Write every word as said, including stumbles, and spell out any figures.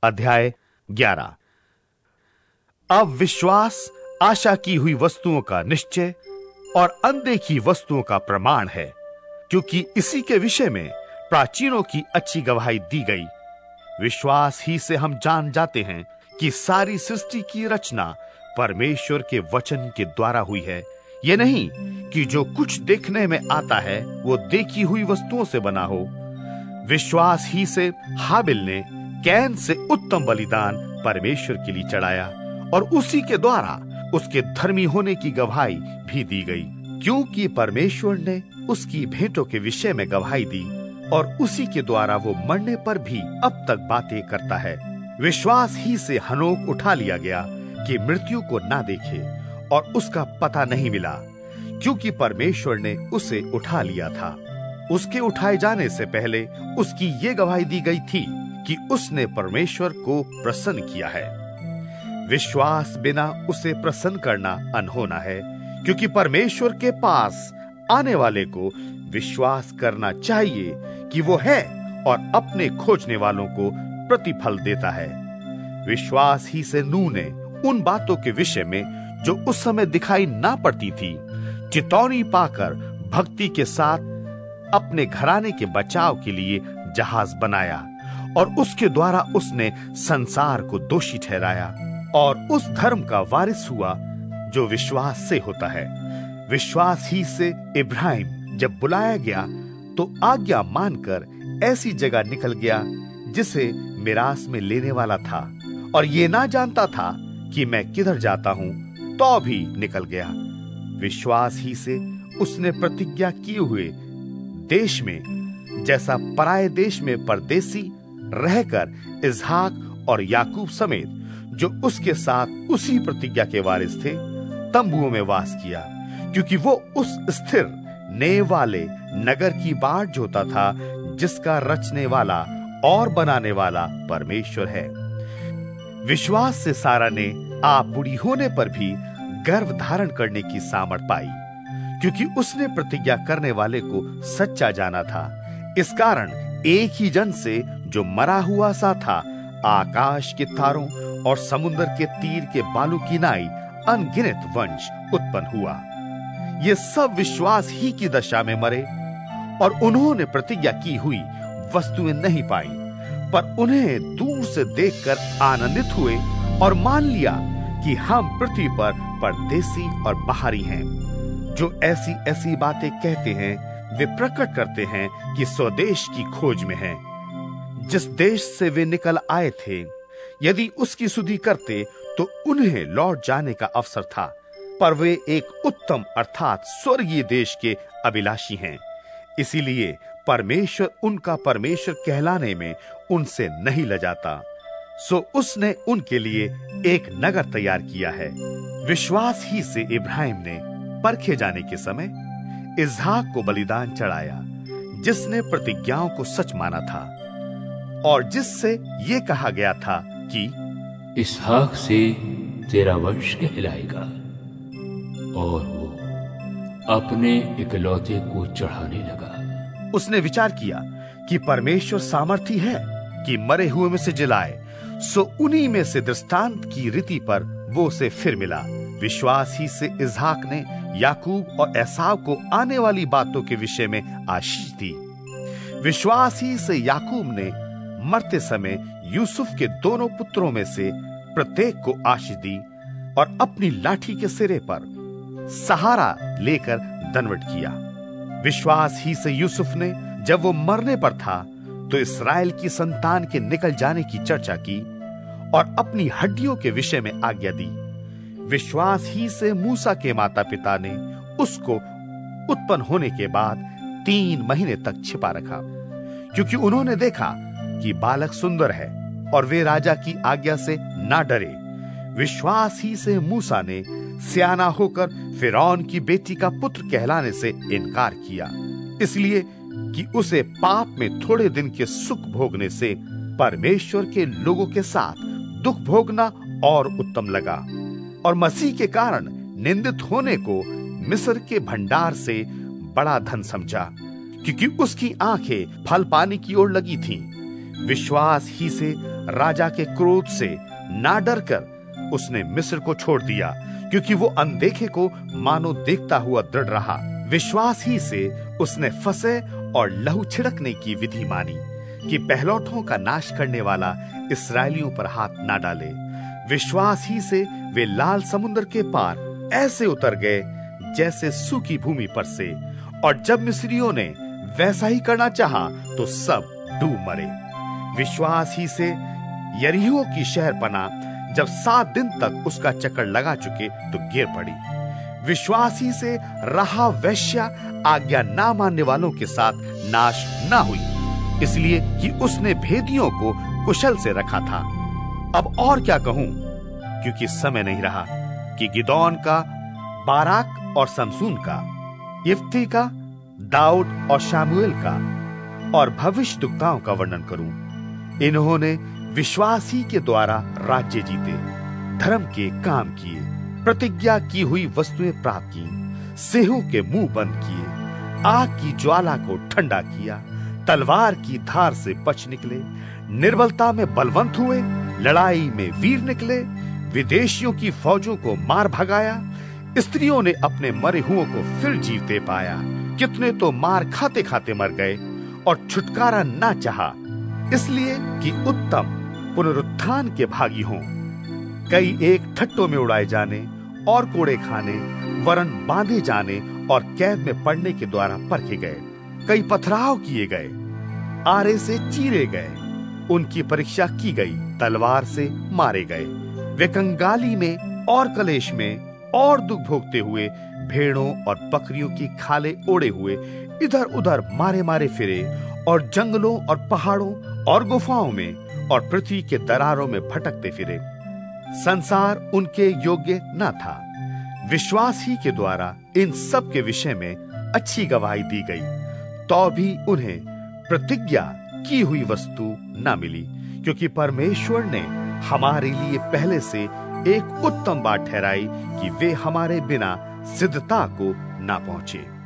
अध्याय ग्यारह। अब विश्वास आशा की हुई वस्तुओं का निश्चय और अनदेखी वस्तुओं का प्रमाण है, क्योंकि इसी के विषय में प्राचीनों की अच्छी गवाही दी गई। विश्वास ही से हम जान जाते हैं कि सारी सृष्टि की रचना परमेश्वर के वचन के द्वारा हुई है। यह नहीं कि जो कुछ देखने में आता है वो देखी हुई वस्तुओं से बना हो। विश्वास ही से हाबिल ने कैन से उत्तम बलिदान परमेश्वर के लिए चढ़ाया और उसी के द्वारा उसके धर्मी होने की गवाही भी दी गई, क्योंकि परमेश्वर ने उसकी भेंटों के विषय में गवाही दी और उसी के द्वारा वो मरने पर भी अब तक बातें करता है। विश्वास ही से हनोक उठा लिया गया कि मृत्यु को ना देखे और उसका पता नहीं मिला, क्योंकि परमेश्वर ने उसे उठा लिया था। उसके उठाए जाने से पहले उसकी ये गवाही दी गई थी कि उसने परमेश्वर को प्रसन्न किया है। विश्वास बिना उसे प्रसन्न करना अनहोना है, क्योंकि परमेश्वर के पास आने वाले को विश्वास करना चाहिए कि वो है और अपने खोजने वालों को प्रतिफल देता है। विश्वास ही से नूह ने उन बातों के विषय में जो उस समय दिखाई ना पड़ती थी चेतावनी पाकर भक्ति के साथ अपने घराने के बचाव के लिए जहाज बनाया और उसके द्वारा उसने संसार को दोषी ठहराया और उस धर्म का वारिस हुआ जो विश्वास से होता है। विश्वास ही से इब्राहिम जब बुलाया गया तो आज्ञा मानकर ऐसी जगह निकल गया जिसे मिरास में लेने वाला था और ये ना जानता था कि मैं किधर जाता हूं, तो भी निकल गया। विश्वास ही से उसने प्रतिज्ञा किए हुए देश में, जैसा पराये देश में परदेसी रहकर इसहाक और याकूब समेत जो उसके साथ उसी प्रतिज्ञा के वारिस थे, तंबुओं में वास किया, क्योंकि वो उस स्थिर नए वाले नगर की बाट जोता था जिसका रचने वाला और बनाने वाला परमेश्वर है। विश्वास से सारा ने आप बुढ़ी होने पर भी गर्भ धारण करने की सामर्थ पाई, क्योंकि उसने प्रतिज्ञा करने वाले को सच्चा जाना था। इस कारण एक ही जन से जो मरा हुआ सा था, आकाश के तारों और समुद्र के तीर के बालू की नाई अनगिनत वंश उत्पन्न हुआ। ये सब विश्वास ही की दशा में मरे और उन्होंने प्रतिज्ञा की हुई वस्तुएं नहीं पाई, पर उन्हें दूर से देखकर आनंदित हुए और मान लिया कि हम पृथ्वी पर परदेसी और बाहरी हैं। जो ऐसी ऐसी बातें कहते हैं वे प्रकट करते हैं कि स्वदेश की खोज में हैं। जिस देश से वे निकल आए थे, यदि उसकी सुधि करते तो उन्हें लौट जाने का अवसर था, पर वे एक उत्तम अर्थात स्वर्गीय देश के अभिलाषी हैं। इसीलिए परमेश्वर उनका परमेश्वर कहलाने में उनसे नहीं लजाता, सो उसने उनके लिए एक नगर तैयार किया है। विश्वास ही से इब्राहिम ने परखे जाने के समय इसहाक को बलिदान चढ़ाया, जिसने प्रतिज्ञाओं को सच माना था और जिससे ये कहा गया था कि इसहाक से तेरा वंश कहलाएगा, और वो अपने इकलौते को चढ़ाने लगा। उसने विचार किया कि परमेश्वर सामर्थी है कि मरे हुए में से जिलाए, सो उन्हीं में से दृष्टांत की रीति पर वो उसे फिर मिला। विश्वास ही से इसहाक ने याकूब और एसाव को आने वाली बातों के विषय में आशीष दी। विश्वास ही से याकूब ने मरते समय यूसुफ के दोनों पुत्रों में से प्रत्येक को आशीष दी और अपनी लाठी के सिरे पर सहारा लेकर दंडवत किया। विश्वास ही से यूसुफ ने जब वो मरने पर था तो इस्राएल की संतान के निकल जाने की चर्चा की और अपनी हड्डियों के विषय में आज्ञा दी। विश्वास ही से मूसा के माता पिता ने उसको उत्पन्न होने के बाद तीन महीने तक छिपा रखा, क्योंकि उन्होंने देखा कि बालक सुंदर है और वे राजा की आज्ञा से ना डरे। विश्वास ही से मूसा ने सियाना होकर फिरौन की बेटी का पुत्र कहलाने से इनकार किया, इसलिए कि उसे पाप में थोड़े दिन के सुख भोगने से परमेश्वर के लोगों के साथ दुख भोगना और उत्तम लगा, और मसीह के कारण निंदित होने को मिस्र के भंडार से बड़ा धन समझा, क्योंकि उसकी आंखें फल पाने की ओर लगी थीं। विश्वास ही से राजा के क्रोध से ना डरकर उसने मिस्र को छोड़ दिया, क्योंकि वो अनदेखे को मानो देखता हुआ दृढ़ रहा। विश्वास ही से उसने फसे और लहू छिड़कने की विधि मानी कि पहलौठों का नाश करने वाला इस्राएलियों पर हाथ ना डाले। विश्वास ही से वे लाल समुद्र के पार ऐसे उतर गए जैसे सूखी भूमि पर से, और जब मिस्रियों ने वैसा ही करना चाहा तो सब डूब मरे। विश्वास ही से यरीहो की शहरपना जब सात दिन तक उसका चक्कर लगा चुके तो गिर पड़ी। विश्वास ही से राहाब वेश्या आज्ञा ना मानने वालों के साथ नाश ना हुई, इसलिए कि उसने भेदियों को कुशल से रखा था। अब और क्या कहूं, क्योंकि समय नहीं रहा कि गिदोन का, बाराक और समसून का, यिफ्ती का, दाऊद और शामुएल का और भविष्यद्वक्ताओं का वर्णन करूं। इन्होंने विश्वास ही के द्वारा राज्य जीते, धर्म के काम किए, प्रतिज्ञा की हुई वस्तुएं प्राप्त की, सिंहों के मुंह बंद किए, आग की ज्वाला को ठंडा किया, तलवार की धार से बच निकले, निर्बलता में बलवंत हुए, लड़ाई में वीर निकले, विदेशियों की फौजों को मार भगाया, स्त्रियों ने अपने मरे हुओं को फिर जीवते पाया। कितने तो मार खाते खाते मर गए और छुटकारा ना चाहा, इसलिए कि उत्तम पुनरुत्थान के भागी हों। कई एक ठट्टों में उड़ाए जाने और कोड़े खाने, वरन बांधे जाने और कैद में पड़ने के द्वारा परखे गए। कई पथराव किए गए, आरे से चीरे गए, उनकी परीक्षा की गई, तलवार से मारे गए। वे कंगाली में और कलेश में और दुख भोगते हुए भेड़ों और बकरियों की खाले ओढ़े हुए इधर उधर मारे मारे फिरे, और जंगलों और पहाड़ों और गुफाओं में और पृथ्वी के दरारों में भटकते फिरे। संसार उनके योग्य न था। विश्वास ही के द्वारा इन सब के विषय में अच्छी गवाही दी गई, तो भी उन्हें प्रतिज्ञा की हुई वस्तु न मिली, क्योंकि परमेश्वर ने हमारे लिए पहले से एक उत्तम बात ठहराई कि वे हमारे बिना सिद्धता को ना पहुंचे।